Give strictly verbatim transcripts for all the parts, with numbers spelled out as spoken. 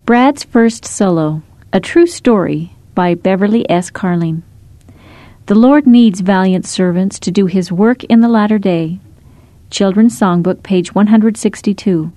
Brad's First Solo, A True Story by Beverly S. Carling. The Lord needs valiant servants to do His work in the latter day. Children's Songbook, page one hundred sixty-two.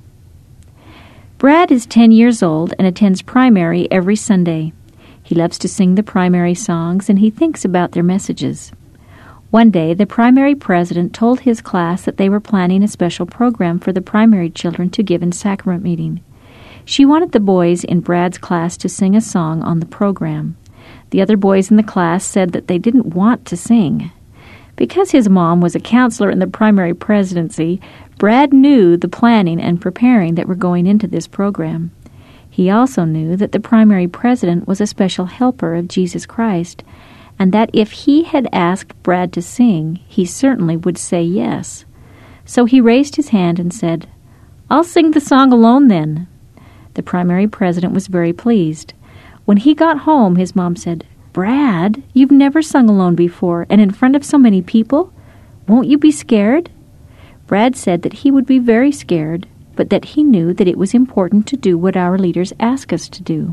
Brad is ten years old and attends primary every Sunday. He loves to sing the primary songs, and he thinks about their messages. One day, the primary president told his class that they were planning a special program for the primary children to give in sacrament meeting. She wanted the boys in Brad's class to sing a song on the program. The other boys in the class said that they didn't want to sing. Because his mom was a counselor in the primary presidency, Brad knew the planning and preparing that were going into this program. He also knew that the primary president was a special helper of Jesus Christ, and that if he had asked Brad to sing, he certainly would say yes. So he raised his hand and said, "I'll sing the song alone then." The primary president was very pleased. When he got home, his mom said, "Brad, you've never sung alone before, and in front of so many people. Won't you be scared?" Brad said that he would be very scared, but that he knew that it was important to do what our leaders ask us to do.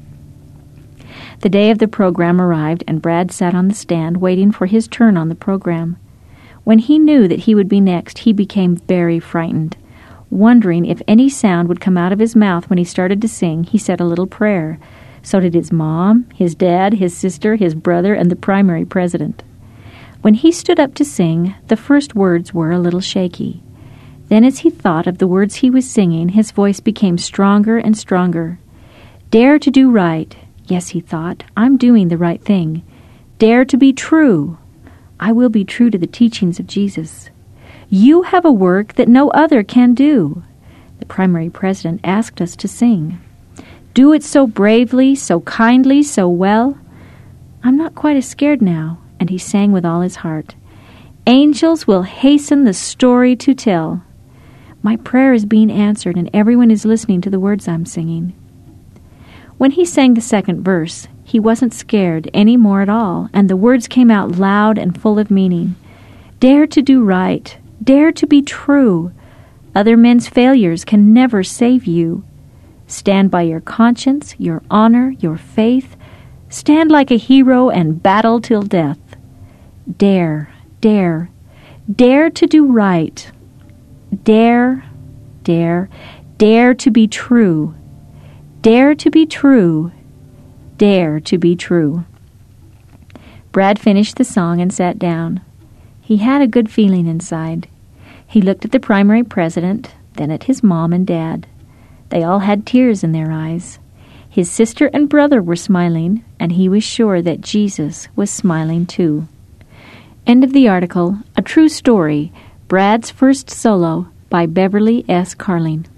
The day of the program arrived, and Brad sat on the stand waiting for his turn on the program. When he knew that he would be next, he became very frightened. Wondering if any sound would come out of his mouth when he started to sing, he said a little prayer. So did his mom, his dad, his sister, his brother, and the primary president. When he stood up to sing, the first words were a little shaky. Then as he thought of the words he was singing, his voice became stronger and stronger. "Dare to do right." Yes, he thought, I'm doing the right thing. "Dare to be true." I will be true to the teachings of Jesus. "You have a work that no other can do." The primary president asked us to sing. "Do it so bravely, so kindly, so well." I'm not quite as scared now, and he sang with all his heart. "Angels will hasten the story to tell." My prayer is being answered, and everyone is listening to the words I'm singing. When he sang the second verse, he wasn't scared any more at all, and the words came out loud and full of meaning. "Dare to do right. Dare to be true. Other men's failures can never save you. Stand by your conscience, your honor, your faith. Stand like a hero and battle till death. Dare, dare, dare to do right. Dare, dare, dare to be true. Dare to be true. Dare to be true." Brad finished the song and sat down. He had a good feeling inside. He looked at the primary president, then at his mom and dad. They all had tears in their eyes. His sister and brother were smiling, and he was sure that Jesus was smiling too. End of the article, A True Story, Brad's First Solo by Beverly S. Carling.